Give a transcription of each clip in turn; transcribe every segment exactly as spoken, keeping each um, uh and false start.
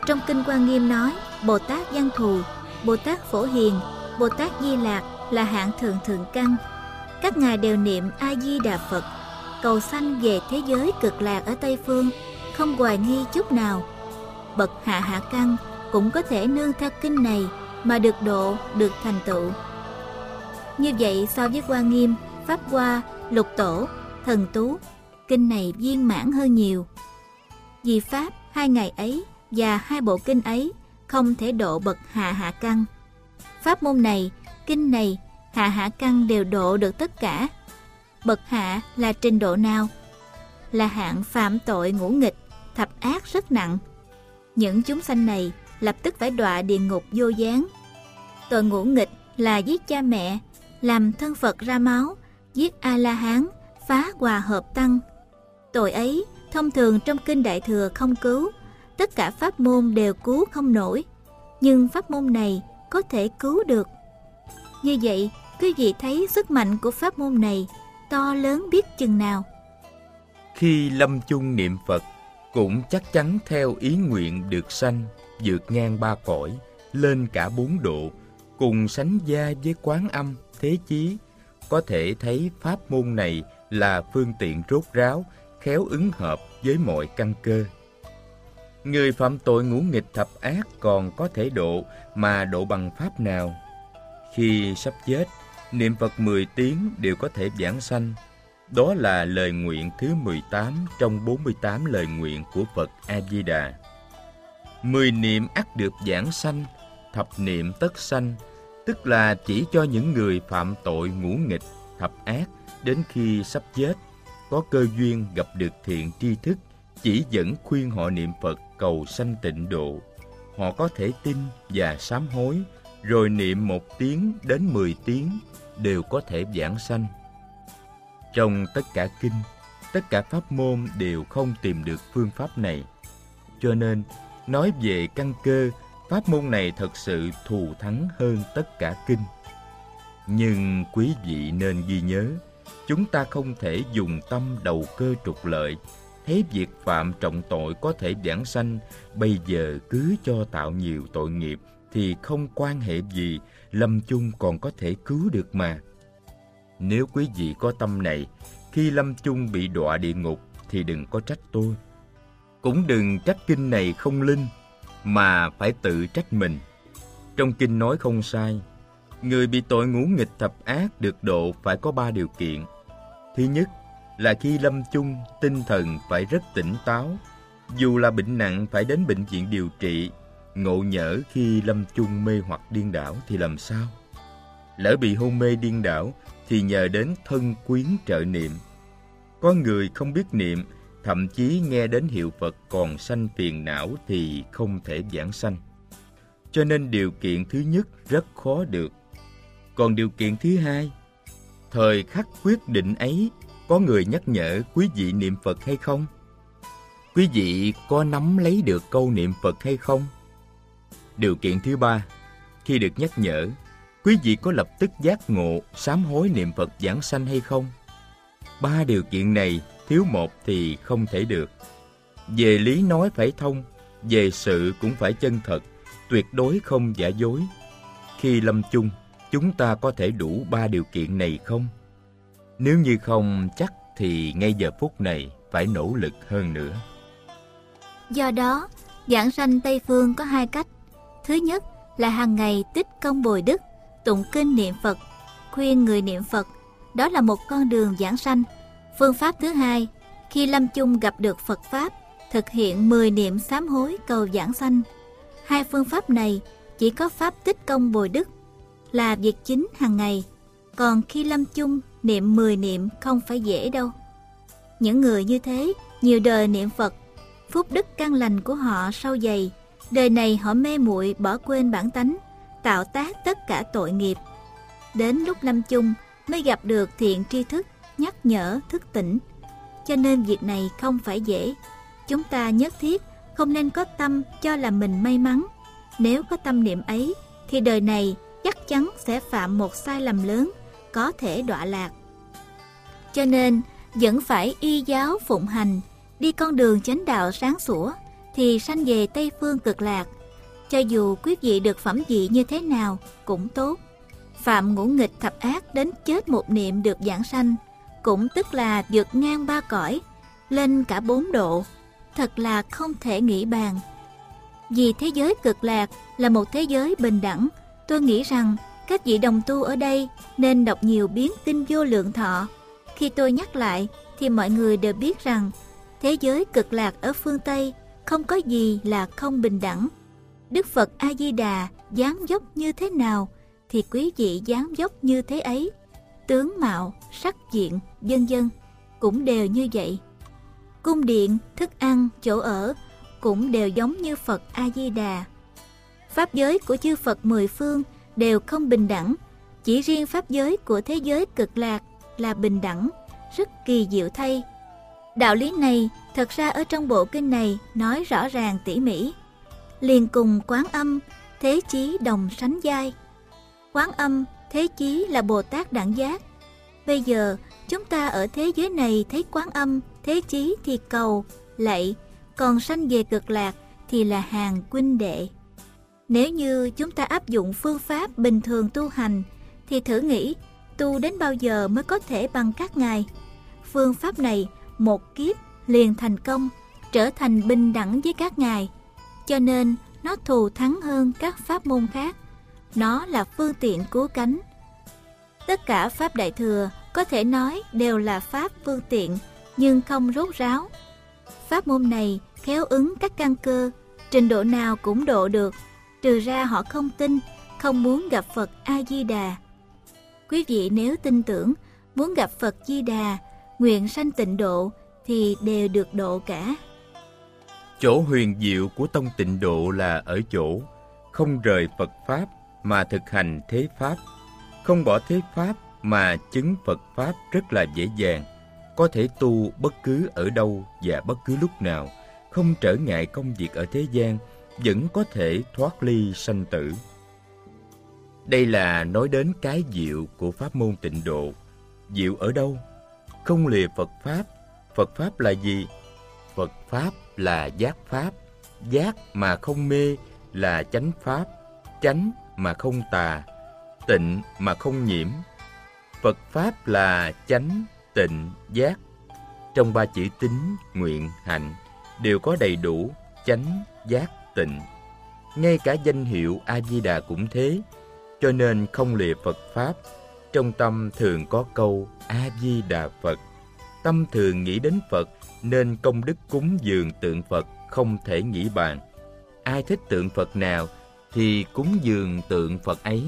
Trong Kinh Hoa Nghiêm nói, Bồ Tát Văn Thù, Bồ Tát Phổ Hiền, Bồ Tát Di Lạc là hạng thượng thượng căn. Các ngài đều niệm A Di Đà Phật, cầu sanh về thế giới cực lạc ở Tây Phương, không hoài nghi chút nào. Bậc hạ hạ căn cũng có thể nương theo kinh này mà được độ, được thành tựu. Như vậy so với Hoa Nghiêm, Pháp Hoa, Lục Tổ, Thần Tú, kinh này viên mãn hơn nhiều. Vì Pháp hai ngày ấy và hai bộ kinh ấy không thể độ bậc hạ hạ căn. Pháp môn này, kinh này, hạ hạ căn đều độ được tất cả. Bậc hạ là trình độ nào? Là hạng phạm tội ngũ nghịch, thập ác rất nặng. Những chúng sanh này lập tức phải đọa địa ngục vô gián. Tội ngũ nghịch là giết cha mẹ, làm thân Phật ra máu, giết A-la-hán, phá hòa hợp tăng. Tội ấy thông thường trong kinh Đại Thừa không cứu, tất cả pháp môn đều cứu không nổi, nhưng pháp môn này có thể cứu được. Như vậy, quý vị thấy sức mạnh của pháp môn này to lớn biết chừng nào. Khi lâm chung niệm Phật, cũng chắc chắn theo ý nguyện được sanh, vượt ngang ba cõi, lên cả bốn độ, cùng sánh vai với Quán Âm, Thế Chí. Có thể thấy pháp môn này là phương tiện rốt ráo, khéo ứng hợp với mọi căn cơ. Người phạm tội ngũ nghịch thập ác còn có thể độ, mà độ bằng pháp nào? Khi sắp chết, niệm Phật mười tiếng đều có thể vãng sanh. Đó là lời nguyện thứ mười tám trong bốn mươi tám lời nguyện của Phật A-di-đà. Mười niệm ắt được vãng sanh, thập niệm tất sanh, tức là chỉ cho những người phạm tội ngũ nghịch, thập ác, đến khi sắp chết, có cơ duyên gặp được thiện tri thức, chỉ dẫn khuyên họ niệm Phật cầu sanh tịnh độ. Họ có thể tin và sám hối, rồi niệm một tiếng đến mười tiếng đều có thể vãng sanh. Trong tất cả kinh, tất cả pháp môn đều không tìm được phương pháp này. Cho nên, nói về căn cơ, pháp môn này thật sự thù thắng hơn tất cả kinh. Nhưng quý vị nên ghi nhớ, chúng ta không thể dùng tâm đầu cơ trục lợi, thấy việc phạm trọng tội có thể vãng sanh, bây giờ cứ cho tạo nhiều tội nghiệp thì không quan hệ gì, lâm chung còn có thể cứu được mà. Nếu quý vị có tâm này, khi lâm chung bị đọa địa ngục thì đừng có trách tôi. Cũng đừng trách kinh này không linh, mà phải tự trách mình. Trong kinh nói không sai, người bị tội ngũ nghịch thập ác được độ phải có ba điều kiện. Thứ nhất là khi lâm chung, tinh thần phải rất tỉnh táo. Dù là bệnh nặng phải đến bệnh viện điều trị. Ngộ nhỡ khi lâm chung mê hoặc điên đảo thì làm sao? Lỡ bị hôn mê điên đảo thì nhờ đến thân quyến trợ niệm. Có người không biết niệm, thậm chí nghe đến hiệu Phật còn sanh phiền não thì không thể vãng sanh. Cho nên điều kiện thứ nhất rất khó được. Còn điều kiện thứ hai, thời khắc quyết định ấy, có người nhắc nhở quý vị niệm Phật hay không? Quý vị có nắm lấy được câu niệm Phật hay không? Điều kiện thứ ba, khi được nhắc nhở, quý vị có lập tức giác ngộ, sám hối niệm Phật vãng sanh hay không? Ba điều kiện này, thiếu một thì không thể được. Về lý nói phải thông, về sự cũng phải chân thật, tuyệt đối không giả dối. Khi lâm chung, chúng ta có thể đủ ba điều kiện này không? Nếu như không chắc thì ngay giờ phút này phải nỗ lực hơn nữa. Do đó, vãng sanh Tây Phương có hai cách. Thứ nhất là hàng ngày tích công bồi đức, tụng kinh niệm Phật, khuyên người niệm Phật. Đó là một con đường vãng sanh. Phương pháp thứ hai, khi lâm chung gặp được Phật Pháp, thực hiện mười niệm sám hối cầu vãng sanh. Hai phương pháp này chỉ có pháp tích công bồi đức là việc chính hàng ngày. Còn khi lâm chung, niệm mười niệm không phải dễ đâu. Những người như thế, nhiều đời niệm Phật, phúc đức căn lành của họ sâu dày. Đời này họ mê muội bỏ quên bản tánh, tạo tác tất cả tội nghiệp. Đến lúc lâm chung mới gặp được thiện tri thức, nhắc nhở, thức tỉnh. Cho nên việc này không phải dễ. Chúng ta nhất thiết không nên có tâm cho là mình may mắn. Nếu có tâm niệm ấy, thì đời này chắc chắn sẽ phạm một sai lầm lớn, có thể đọa lạc. Cho nên vẫn phải y giáo phụng hành, đi con đường chánh đạo sáng sủa, thì sanh về Tây Phương Cực Lạc. Cho dù quý vị được phẩm vị như thế nào cũng tốt. Phạm ngũ nghịch thập ác đến chết một niệm được giảng sanh, cũng tức là vượt ngang ba cõi, lên cả bốn độ, thật là không thể nghĩ bàn. Vì thế giới Cực Lạc là một thế giới bình đẳng, tôi nghĩ rằng các vị đồng tu ở đây nên đọc nhiều biến kinh Vô Lượng Thọ. Khi tôi nhắc lại thì mọi người đều biết rằng thế giới Cực Lạc ở phương Tây không có gì là không bình đẳng. Đức Phật A Di Đà dáng dốc như thế nào thì quý vị dáng dốc như thế ấy, tướng mạo, sắc diện, vân vân cũng đều như vậy. Cung điện, thức ăn, chỗ ở cũng đều giống như Phật A Di Đà. Pháp giới của chư Phật mười phương đều không bình đẳng, chỉ riêng pháp giới của thế giới Cực Lạc là bình đẳng, rất kỳ diệu thay. Đạo lý này thật ra ở trong bộ kinh này nói rõ ràng tỉ mỉ. Liền cùng Quán Âm, Thế Chí đồng sánh vai. Quán Âm, Thế Chí là Bồ Tát đẳng giác. Bây giờ chúng ta ở thế giới này thấy Quán Âm, Thế Chí thì cầu, lạy, còn sanh về Cực Lạc thì là hàng huynh đệ. Nếu như chúng ta áp dụng phương pháp bình thường tu hành thì thử nghĩ tu đến bao giờ mới có thể bằng các ngài. Phương pháp này một kiếp liền thành công, trở thành bình đẳng với các ngài. Cho nên nó thù thắng hơn các pháp môn khác. Nó là phương tiện cứu cánh. Tất cả pháp Đại Thừa có thể nói đều là pháp phương tiện, nhưng không rốt ráo. Pháp môn này khéo ứng các căn cơ, trình độ nào cũng độ được, trừ ra họ không tin, không muốn gặp Phật A Di Đà. Quý vị nếu tin tưởng, muốn gặp Phật Di Đà, nguyện sanh tịnh độ thì đều được độ cả. Chỗ huyền diệu của tông Tịnh Độ là ở chỗ không rời Phật Pháp mà thực hành thế Pháp, không bỏ thế Pháp mà chứng Phật Pháp rất là dễ dàng, có thể tu bất cứ ở đâu và bất cứ lúc nào, không trở ngại công việc ở thế gian, vẫn có thể thoát ly sanh tử. Đây là nói đến cái diệu của pháp môn Tịnh Độ. Diệu ở đâu? Không lìa Phật Pháp. Phật Pháp là gì? Phật Pháp là giác Pháp. Giác mà không mê là chánh Pháp. Chánh mà không tà. Tịnh mà không nhiễm. Phật Pháp là chánh, tịnh, giác. Trong ba chữ tín, nguyện, hạnh đều có đầy đủ chánh, giác, tịnh. Ngay cả danh hiệu A-di-đà cũng thế. Cho nên không lìa Phật Pháp. Trong tâm thường có câu A-di-đà Phật. Tâm thường nghĩ đến Phật, nên công đức cúng dường tượng Phật không thể nghĩ bàn. Ai thích tượng Phật nào thì cúng dường tượng Phật ấy.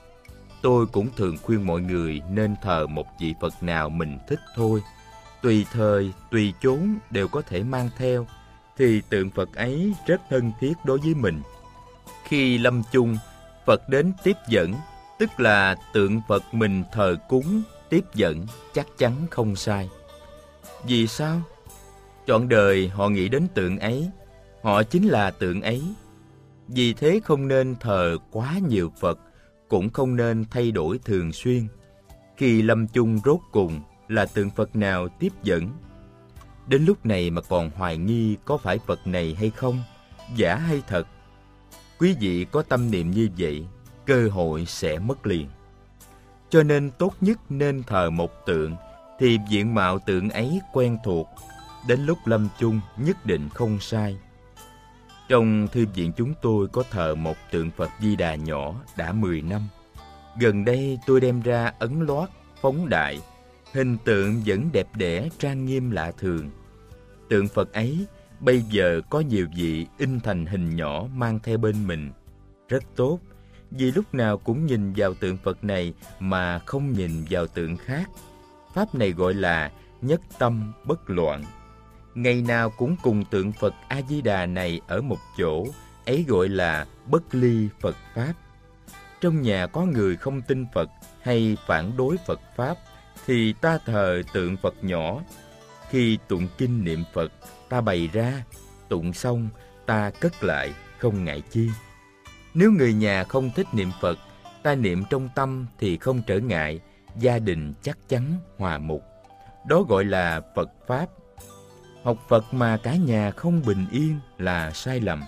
Tôi cũng thường khuyên mọi người nên thờ một vị Phật nào mình thích thôi. Tùy thời, tùy chốn đều có thể mang theo, thì tượng Phật ấy rất thân thiết đối với mình. Khi lâm chung, Phật đến tiếp dẫn, tức là tượng Phật mình thờ cúng, tiếp dẫn chắc chắn không sai. Vì sao? Trọn đời họ nghĩ đến tượng ấy, họ chính là tượng ấy. Vì thế không nên thờ quá nhiều Phật, cũng không nên thay đổi thường xuyên. Khi lâm chung rốt cùng là tượng Phật nào tiếp dẫn. Đến lúc này mà còn hoài nghi có phải Phật này hay không, giả hay thật. Quý vị có tâm niệm như vậy, cơ hội sẽ mất liền. Cho nên tốt nhất nên thờ một tượng, thì diện mạo tượng ấy quen thuộc, đến lúc lâm chung nhất định không sai. Trong thư viện chúng tôi có thờ một tượng Phật Di Đà nhỏ đã mười năm. Gần đây tôi đem ra ấn loát, phóng đại, hình tượng vẫn đẹp đẽ trang nghiêm lạ thường. Tượng Phật ấy bây giờ có nhiều vị in thành hình nhỏ mang theo bên mình. Rất tốt, vì lúc nào cũng nhìn vào tượng Phật này mà không nhìn vào tượng khác. Pháp này gọi là nhất tâm bất loạn. Ngày nào cũng cùng tượng Phật A-di-đà này ở một chỗ, ấy gọi là bất ly Phật Pháp. Trong nhà có người không tin Phật hay phản đối Phật Pháp, thì ta thờ tượng Phật nhỏ. Khi tụng kinh niệm Phật, ta bày ra, tụng xong, ta cất lại, không ngại chi. Nếu người nhà không thích niệm Phật, ta niệm trong tâm thì không trở ngại, gia đình chắc chắn hòa mục. Đó gọi là Phật Pháp. Học Phật mà cả nhà không bình yên là sai lầm.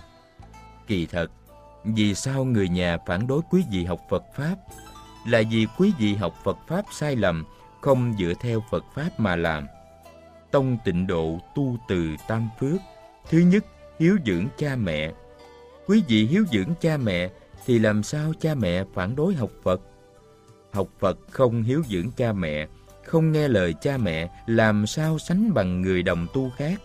Kỳ thật, vì sao người nhà phản đối quý vị học Phật Pháp? Là vì quý vị học Phật Pháp sai lầm, không dựa theo Phật Pháp mà làm. Tông Tịnh Độ tu từ tam phước. Thứ nhất, hiếu dưỡng cha mẹ. Quý vị hiếu dưỡng cha mẹ thì làm sao cha mẹ phản đối học Phật? Học Phật không hiếu dưỡng cha mẹ, không nghe lời cha mẹ, làm sao sánh bằng người đồng tu khác?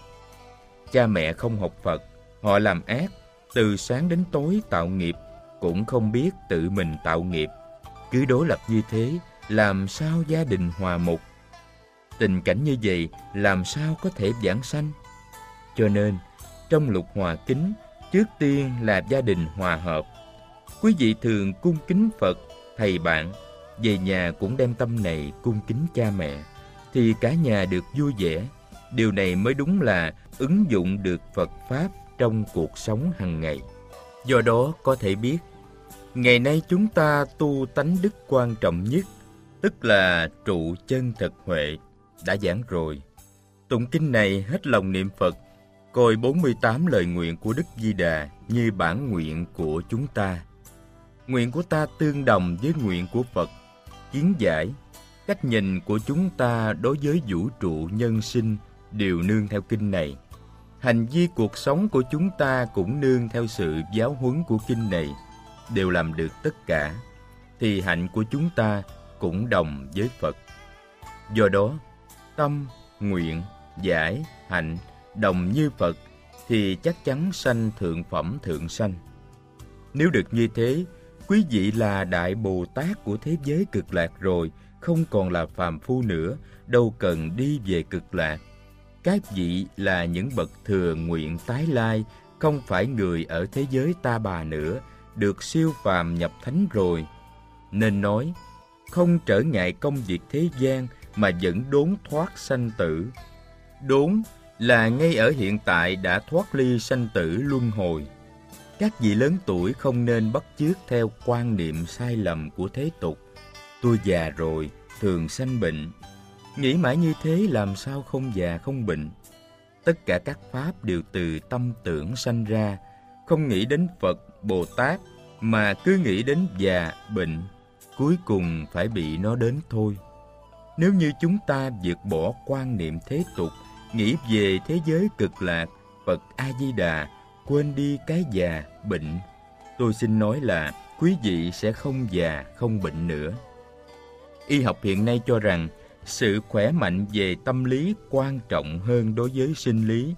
Cha mẹ không học Phật, họ làm ác, từ sáng đến tối tạo nghiệp, cũng không biết tự mình tạo nghiệp. Cứ đối lập như thế, làm sao gia đình hòa mục? Tình cảnh như vậy, làm sao có thể vãng sanh? Cho nên, trong lục hòa kính, trước tiên là gia đình hòa hợp. Quý vị thường cung kính Phật, thầy bạn, về nhà cũng đem tâm này cung kính cha mẹ, thì cả nhà được vui vẻ. Điều này mới đúng là ứng dụng được Phật Pháp trong cuộc sống hàng ngày. Do đó có thể biết, ngày nay chúng ta tu tánh đức quan trọng nhất, tức là trụ chân thật huệ, đã giảng rồi. Tụng kinh này hết lòng niệm Phật, coi bốn mươi tám lời nguyện của Đức Di Đà như bản nguyện của chúng ta. Nguyện của ta tương đồng với nguyện của Phật. Kiến giải, cách nhìn của chúng ta đối với vũ trụ nhân sinh đều nương theo kinh này. Hành vi cuộc sống của chúng ta cũng nương theo sự giáo huấn của kinh này, đều làm được tất cả, thì hạnh của chúng ta cũng đồng với Phật. Do đó, tâm, nguyện, giải, hạnh đồng như Phật thì chắc chắn sanh thượng phẩm thượng sanh. Nếu được như thế, quý vị là Đại Bồ Tát của thế giới cực lạc rồi, không còn là phàm phu nữa, đâu cần đi về cực lạc. Các vị là những bậc thừa nguyện tái lai, không phải người ở thế giới ta bà nữa, được siêu phàm nhập thánh rồi. Nên nói, không trở ngại công việc thế gian mà vẫn đốn thoát sanh tử. Đốn là ngay ở hiện tại đã thoát ly sanh tử luân hồi. Các vị lớn tuổi không nên bắt chước theo quan niệm sai lầm của thế tục. Tôi già rồi, thường sanh bệnh. Nghĩ mãi như thế làm sao không già không bệnh? Tất cả các pháp đều từ tâm tưởng sanh ra, không nghĩ đến Phật, Bồ Tát, mà cứ nghĩ đến già, bệnh, cuối cùng phải bị nó đến thôi. Nếu như chúng ta vượt bỏ quan niệm thế tục, nghĩ về thế giới cực lạc, Phật A-di-đà, quên đi cái già, bệnh, tôi xin nói là quý vị sẽ không già, không bệnh nữa. Y học hiện nay cho rằng sự khỏe mạnh về tâm lý quan trọng hơn đối với sinh lý.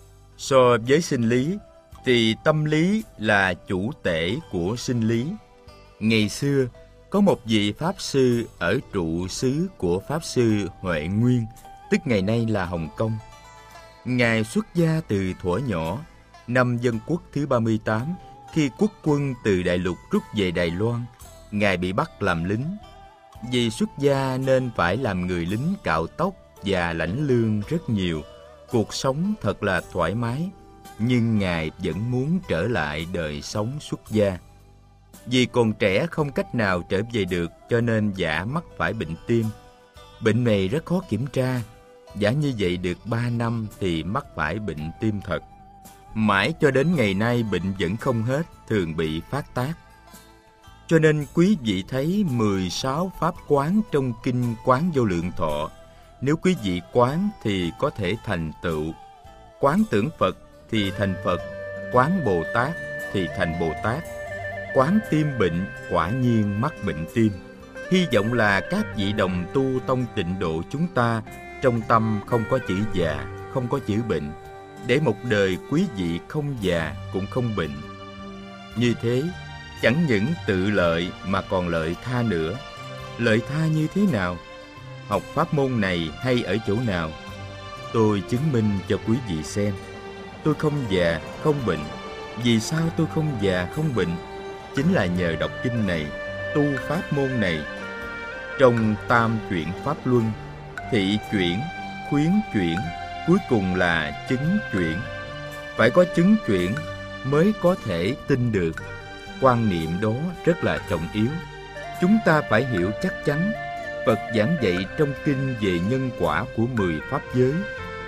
So với sinh lý, thì tâm lý là chủ tể của sinh lý. Ngày xưa, có một vị Pháp Sư ở trụ xứ của Pháp Sư Huệ Nguyên, tức ngày nay là Hồng Kông. Ngài xuất gia từ thuở nhỏ, năm Dân Quốc thứ ba mươi tám, khi quốc quân từ Đại Lục rút về Đài Loan, Ngài bị bắt làm lính. Vì xuất gia nên phải làm người lính cạo tóc và lãnh lương rất nhiều. Cuộc sống thật là thoải mái, nhưng Ngài vẫn muốn trở lại đời sống xuất gia. Vì còn trẻ không cách nào trở về được, cho nên giả mắc phải bệnh tim. Bệnh này rất khó kiểm tra. Giả như vậy được ba năm thì mắc phải bệnh tim thật. Mãi cho đến ngày nay bệnh vẫn không hết, thường bị phát tác. Cho nên quý vị thấy mười sáu pháp quán trong kinh Quán Vô Lượng Thọ. Nếu quý vị quán thì có thể thành tựu. Quán tưởng Phật thì thành Phật, quán Bồ Tát thì thành Bồ Tát. Quán tim bệnh, quả nhiên mắc bệnh tim. Hy vọng là các vị đồng tu tông Tịnh Độ chúng ta trong tâm không có chữ già, không có chữ bệnh, để một đời quý vị không già cũng không bệnh. Như thế, chẳng những tự lợi mà còn lợi tha nữa. Lợi tha như thế nào? Học pháp môn này hay ở chỗ nào? Tôi chứng minh cho quý vị xem. Tôi không già, không bệnh. Vì sao tôi không già, không bệnh? Chính là nhờ đọc kinh này, tu pháp môn này. Trong tam chuyển pháp luân, thị chuyển, khuyến chuyển, cuối cùng là chứng chuyển. Phải có chứng chuyển mới có thể tin được. Quan niệm đó rất là trọng yếu. Chúng ta phải hiểu chắc chắn. Phật giảng dạy trong kinh về nhân quả của mười pháp giới.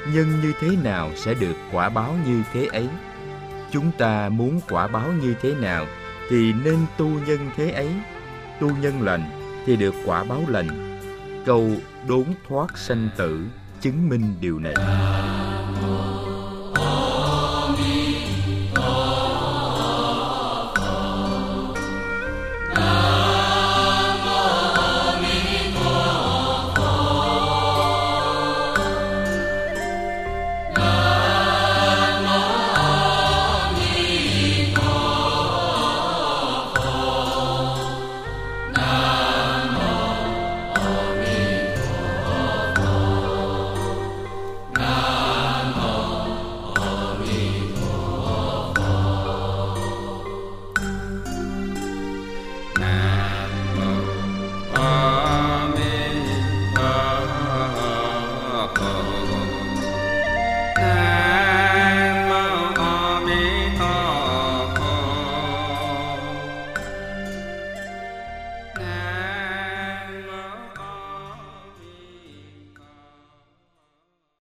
nhân như thế nào sẽ được quả báo như thế ấy. Chúng ta muốn quả báo như thế nào thì nên tu nhân thế ấy. Tu nhân lành thì được quả báo lành. Câu đốn thoát sanh tử chứng minh điều này.